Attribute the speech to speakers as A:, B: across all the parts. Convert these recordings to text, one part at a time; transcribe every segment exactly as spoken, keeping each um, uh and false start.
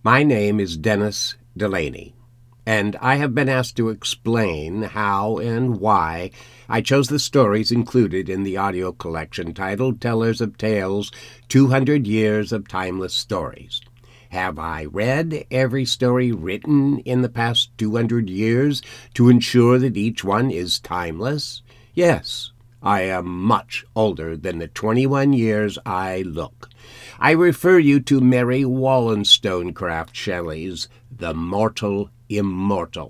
A: My name is Dennis Delaney, and I have been asked to explain how and why I chose the stories included in the audio collection titled Tellers of Tales, two hundred Years of Timeless Stories. Have I read every story written in the past two hundred years to ensure that each one is timeless? Yes, I am much older than the twenty-one years I look. I refer you to Mary Wollstonecraft Shelley's The Mortal Immortal.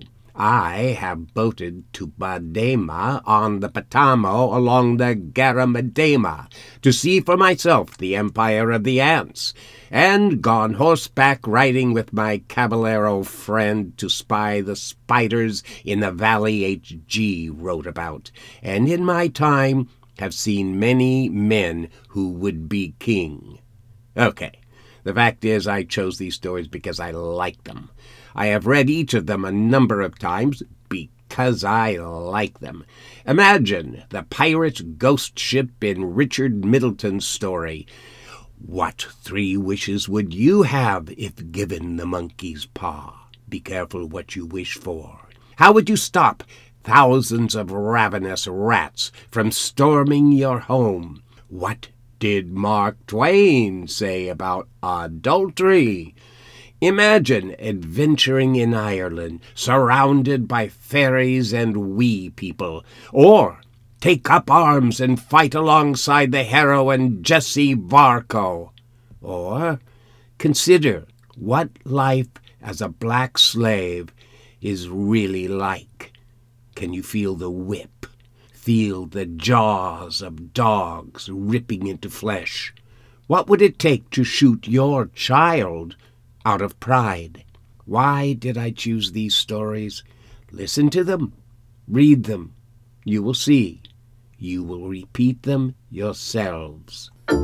A: I have boated to Badema on the Potamo along the Garamadema to see for myself the empire of the ants, and gone horseback riding with my caballero friend to spy the spiders in the valley H G wrote about, and in my time have seen many men who would be king. Okay, the fact is I chose these stories because I like them. I have read each of them a number of times because I like them. Imagine the pirate ghost ship in Richard Middleton's story. What three wishes would you have if given the monkey's paw? Be careful what you wish for. How would you stop thousands of ravenous rats from storming your home? What did Mark Twain say about adultery? Imagine adventuring in Ireland, surrounded by fairies and wee people, or take up arms and fight alongside the heroine Jessie Varco. Or consider what life as a black slave is really like. Can you feel the whip? Feel the jaws of dogs ripping into flesh? What would it take to shoot your child out of pride? Why did I choose these stories? Listen to them. Read them. You will see. You will repeat them yourselves.